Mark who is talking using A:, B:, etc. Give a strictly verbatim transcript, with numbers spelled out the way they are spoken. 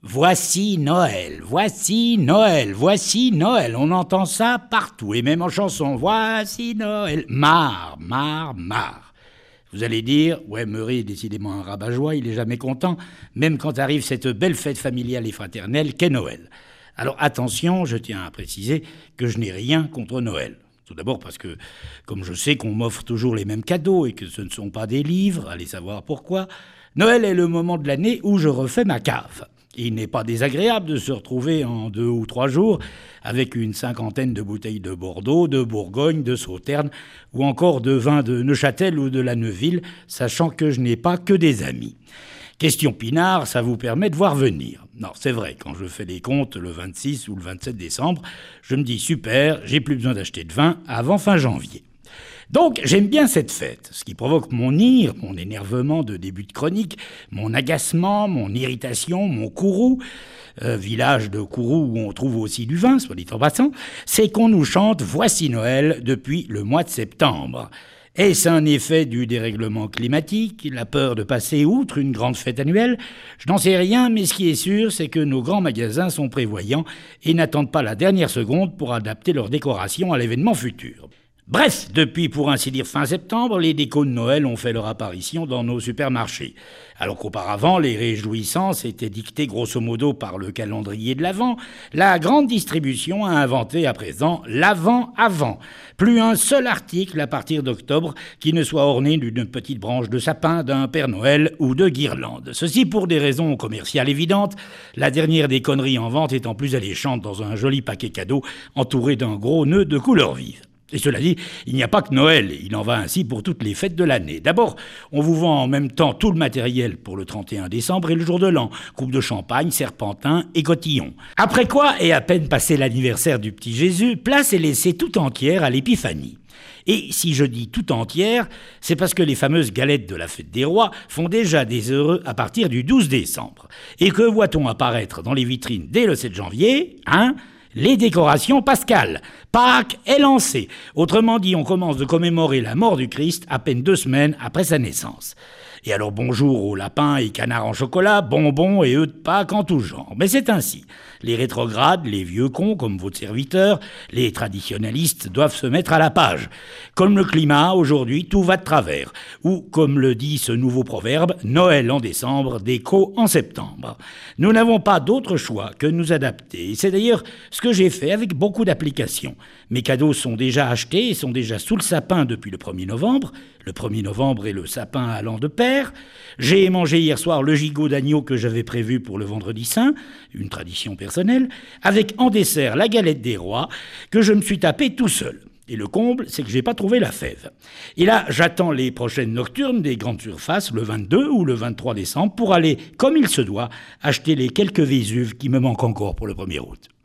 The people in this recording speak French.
A: Voici Noël, voici Noël, voici Noël. On entend ça partout, et même en chanson. Voici Noël. Marre, marre, marre. Vous allez dire, ouais, Meury est décidément un rabat-joie, il est jamais content, même quand arrive cette belle fête familiale et fraternelle qu'est Noël. Alors attention, je tiens à préciser que je n'ai rien contre Noël. Tout d'abord parce que, comme je sais qu'on m'offre toujours les mêmes cadeaux et que ce ne sont pas des livres, allez savoir pourquoi, Noël est le moment de l'année où je refais ma cave. Il n'est pas désagréable de se retrouver en deux ou trois jours avec une cinquantaine de bouteilles de Bordeaux, de Bourgogne, de Sauternes ou encore de vin de Neuchâtel ou de la Neuville, sachant que je n'ai pas que des amis. Question Pinard, ça vous permet de voir venir. Non, c'est vrai, quand je fais les comptes le vingt-six ou le vingt-sept décembre, je me dis super, j'ai plus besoin d'acheter de vin avant fin janvier. Donc j'aime bien cette fête, ce qui provoque mon ire, mon énervement de début de chronique, mon agacement, mon irritation, mon courroux, euh, village de Kourou où on trouve aussi du vin, soit dit en passant, c'est qu'on nous chante « Voici Noël » depuis le mois de septembre. Est-ce un effet du dérèglement climatique, la peur de passer outre une grande fête annuelle? Je n'en sais rien, mais ce qui est sûr, c'est que nos grands magasins sont prévoyants et n'attendent pas la dernière seconde pour adapter leur décoration à l'événement futur. Bref, depuis pour ainsi dire fin septembre, les décos de Noël ont fait leur apparition dans nos supermarchés. Alors qu'auparavant, les réjouissances étaient dictées grosso modo par le calendrier de l'Avent, la grande distribution a inventé à présent l'Avent-Avant. Plus un seul article à partir d'octobre qui ne soit orné d'une petite branche de sapin, d'un Père Noël ou de guirlande. Ceci pour des raisons commerciales évidentes, la dernière des conneries en vente étant plus alléchante dans un joli paquet cadeau entouré d'un gros nœud de couleur vive. Et cela dit, il n'y a pas que Noël, il en va ainsi pour toutes les fêtes de l'année. D'abord, on vous vend en même temps tout le matériel pour le trente et un décembre et le jour de l'an. Coupe de champagne, serpentin et cotillon. Après quoi, et à peine passé l'anniversaire du petit Jésus, place est laissée tout entière à l'épiphanie. Et si je dis tout entière, c'est parce que les fameuses galettes de la fête des rois font déjà des heureux à partir du douze décembre. Et que voit-on apparaître dans les vitrines dès le sept janvier, hein ? Les décorations pascales. Pâques est lancé. Autrement dit, on commence de commémorer la mort du Christ à peine deux semaines après sa naissance. Et alors bonjour aux lapins et canards en chocolat, bonbons et œufs de Pâques en tout genre. Mais c'est ainsi. Les rétrogrades, les vieux cons comme votre serviteur, les traditionalistes doivent se mettre à la page. Comme le climat, aujourd'hui, tout va de travers. Ou, comme le dit ce nouveau proverbe, Noël en décembre, déco en septembre. Nous n'avons pas d'autre choix que de nous adapter. Et c'est d'ailleurs ce que j'ai fait avec beaucoup d'applications. Mes cadeaux sont déjà achetés et sont déjà sous le sapin depuis le premier novembre. Le premier novembre et le sapin allant de pair. J'ai mangé hier soir le gigot d'agneau que j'avais prévu pour le vendredi saint, une tradition personnelle, avec en dessert la galette des rois que je me suis tapé tout seul. Et le comble, c'est que j'ai pas trouvé la fève. Et là, j'attends les prochaines nocturnes des grandes surfaces, le vingt-deux ou le vingt-trois décembre, pour aller, comme il se doit, acheter les quelques Vésuves qui me manquent encore pour le premier août.